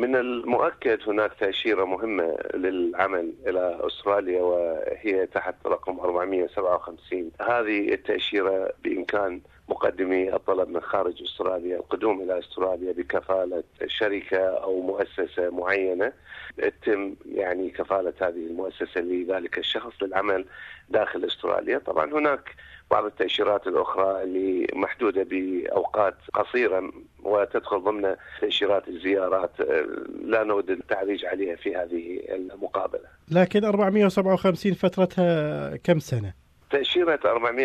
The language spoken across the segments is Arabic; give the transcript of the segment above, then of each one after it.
من المؤكد هناك تأشيرة مهمة للعمل إلى أستراليا وهي تحت رقم 457. هذه التأشيرة بإمكان مقدمي الطلب من خارج أستراليا القدوم إلى أستراليا بكفالة شركة أو مؤسسة معينة، يتم يعني كفالة هذه المؤسسة لذلك الشخص للعمل داخل أستراليا. طبعا هناك بعض التأشيرات الأخرى اللي محدودة بأوقات قصيرة وتدخل ضمن تأشيرات الزيارات، لا نود التعريج عليها في هذه المقابلة. لكن 457 فترتها كم سنة؟ تأشيرة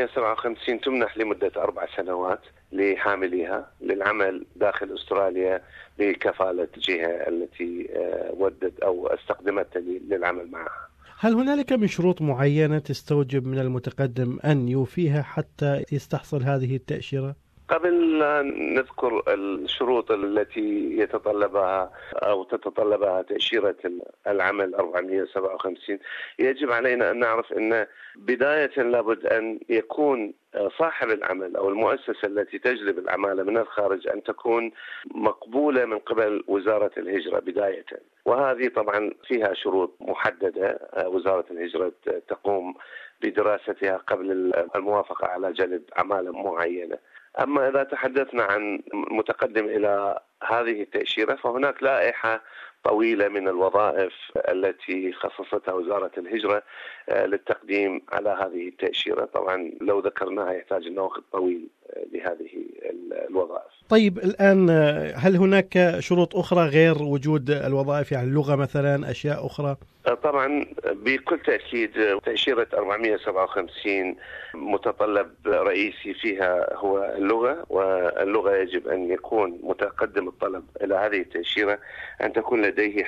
457 تمنح لمدة 4 سنوات لحامليها للعمل داخل أستراليا بكفالة جهة التي ودت أو استخدمتها للعمل معها. هل هنالك من شروط معينة تستوجب من المتقدم أن يوفيها حتى يستحصل هذه التأشيرة؟ قبل أن نذكر الشروط التي يتطلبها أو تتطلبها تأشيرة العمل 457، يجب علينا أن نعرف أن بداية لابد أن يكون صاحب العمل أو المؤسسة التي تجلب العمالة من الخارج أن تكون مقبولة من قبل وزارة الهجرة بداية، وهذه طبعا فيها شروط محددة وزارة الهجرة تقوم بدراستها قبل الموافقة على جلب عمالة معينة. أما إذا تحدثنا عن متقدم إلى هذه التأشيرة فهناك لائحة طويلة من الوظائف التي خصصتها وزارة الهجرة للتقديم على هذه التأشيرة. طبعا لو ذكرناها يحتاج لنا وقت طويل لهذه الوظائف. طيب الآن هل هناك شروط أخرى غير وجود الوظائف، يعني اللغة مثلا، أشياء أخرى؟ طبعا بكل تأكيد تأشيرة 457 متطلب رئيسي فيها هو اللغة، واللغة يجب أن يكون متقدم الطلب إلى هذه التأشيرة أن تكون لديه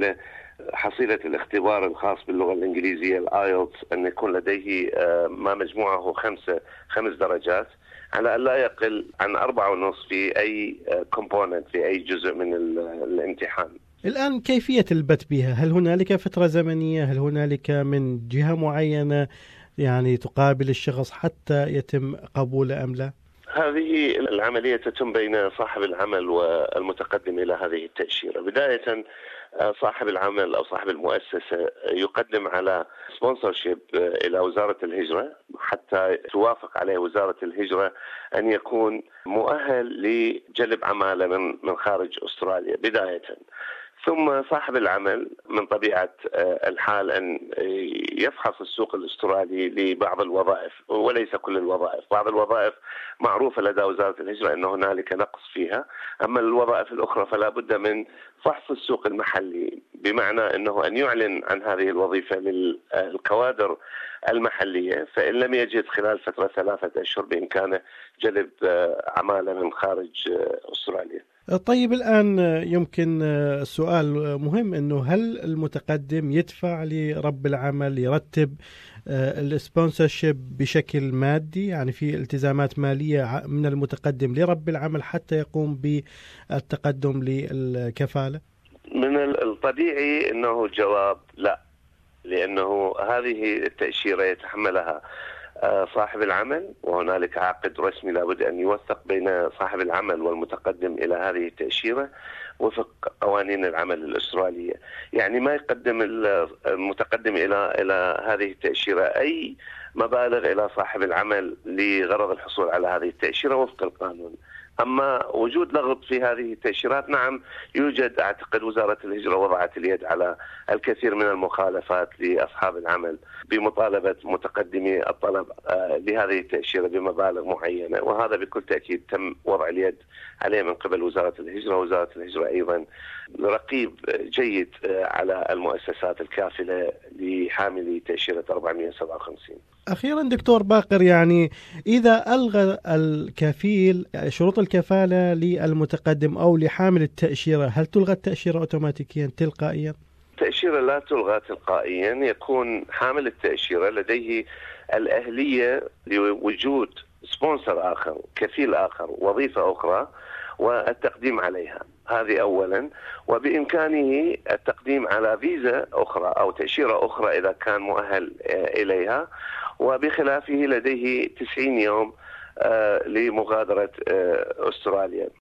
حصيلة الاختبار الخاص باللغة الإنجليزية الآيلتس، أن يكون لديه ما مجموعه 5 درجات على أن لا يقل عن 4.5 في أي كومبوننت في أي جزء من الامتحان. الآن كيفية البت بها؟ هل هنالك فترة زمنية؟ هل هنالك من جهة معينة يعني تقابل الشخص حتى يتم قبوله أم لا؟ هذه العملية تتم بين صاحب العمل والمتقدم إلى هذه التأشيرة. بداية صاحب العمل أو صاحب المؤسسة يقدم على سبونسرشيب إلى وزارة الهجرة حتى توافق عليه وزارة الهجرة أن يكون مؤهل لجلب عمالة من خارج أستراليا بداية. ثم صاحب العمل من طبيعة الحال أن يفحص السوق الأسترالي لبعض الوظائف وليس كل الوظائف. بعض الوظائف معروفة لدى وزارة الهجرة أن هنالك نقص فيها، أما الوظائف الأخرى فلا بد من فحص السوق المحلي، بمعنى أنه أن يعلن عن هذه الوظيفة للكوادر المحلية، فإن لم يجد خلال فترة 3 أشهر بإمكانه جلب عمالة من خارج أستراليا. طيب الآن يمكن سؤال مهم، أنه هل المتقدم يدفع لرب العمل، يرتب السبونسرشيب بشكل مادي، يعني في التزامات مالية من المتقدم لرب العمل حتى يقوم بالتقدم للكفالة؟ من الطبيعي أنه الجواب لا، لأنه هذه التأشيرة يتحملها صاحب العمل، وهنالك عقد رسمي لابد أن يوثق بين صاحب العمل والمتقدم إلى هذه التأشيرة وفق قوانين العمل الأسترالية. يعني ما يقدم المتقدم إلى هذه التأشيرة أي مبالغ إلى صاحب العمل لغرض الحصول على هذه التأشيرة وفق القانون. أما وجود لغط في هذه التأشيرات نعم يوجد. أعتقد وزارة الهجرة وضعت اليد على الكثير من المخالفات لأصحاب العمل بمطالبة متقدمي الطلب لهذه التأشيرة بمبالغ معينة، وهذا بكل تأكيد تم وضع اليد عليه من قبل وزارة الهجرة. وزارة الهجرة أيضا رقيب جيد على المؤسسات الكافلة لحاملي تأشيرة 457. أخيرا دكتور باقر، يعني إذا ألغى الكفيل شروط الكفالة للمتقدم أو لحامل التأشيرة، هل تلغى التأشيرة أوتوماتيكيا تلقائيا؟ التأشيرة لا تلغى تلقائيا، يكون حامل التأشيرة لديه الأهلية لوجود سبونسر آخر، كفيل آخر، وظيفة أخرى والتقديم عليها. هذه أولا، وبإمكانه التقديم على فيزا أخرى أو تأشيرة أخرى إذا كان مؤهل إليها، وبخلافه لديه 90 يوم لمغادرة أستراليا.